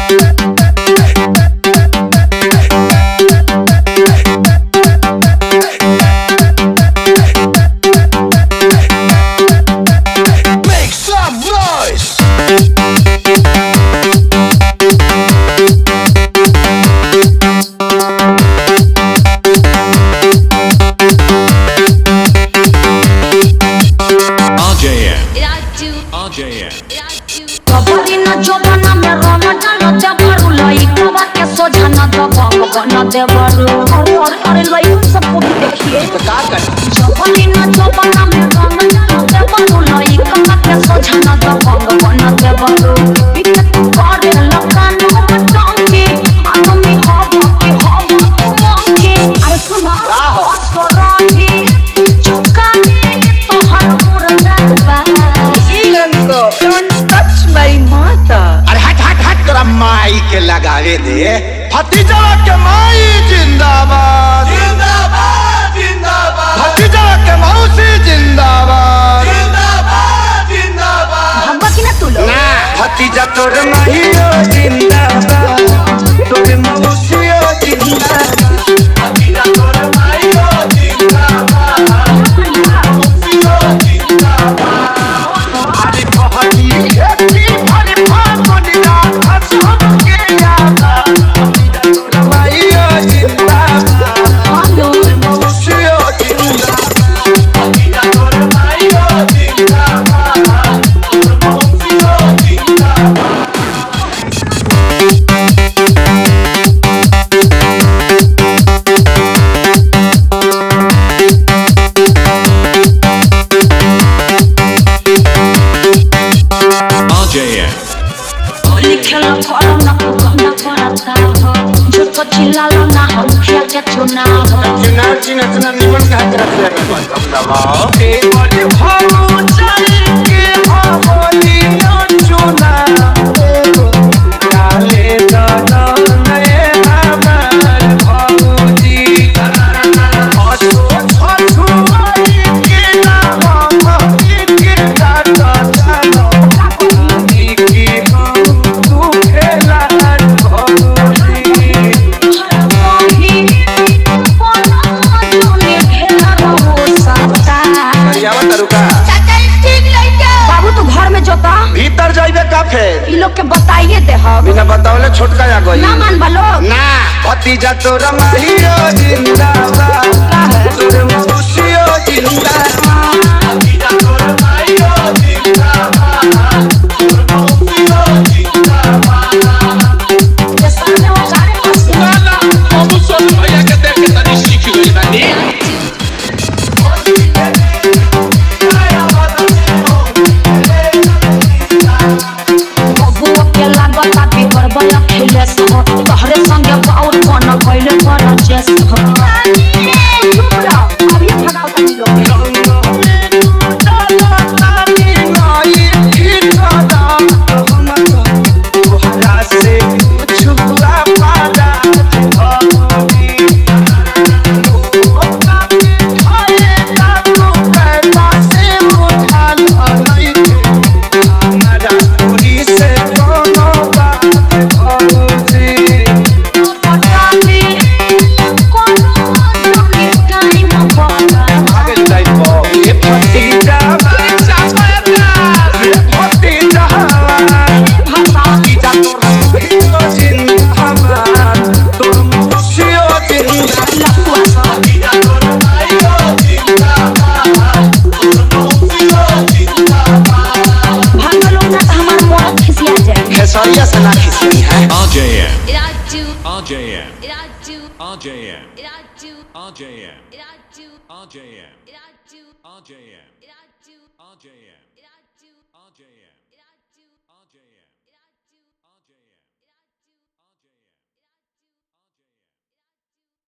लगावे दे भतीजा के माई जिंदाबाद जिंदाबाद जिंदाबाद भतीजा के मौसी जिंदाबाद जिंदाबाद जिंदाबाद भगवा की ना तू लोग ना भतीजा तोर माईओ जिंदाबाद तोर मौसीओ जिंदाबाद भतीजा तोर माईओ जिंदाबाद मौसीओ जिंदाबाद अरे बहनी खेती भरी फागुनी रात हंस चुनाव निमन का तरफ से के बताइए दे हम बिना बतावले छोटका आ गई ना मान बलो ना भतीजा तोरा माईओ जिंदाबाद तोर मौसीओ जिंदाबाद भतीजा तोरा माईओ जिंदाबाद तोर मौसीओ जिंदाबाद ये सामने वो गाने पास ना ना हम सब भैया के देख के तनी सीख गई बानी तोहरे संगे बाउर बन गइले पर जस हो अब ये भगाओ तनी लोग RJM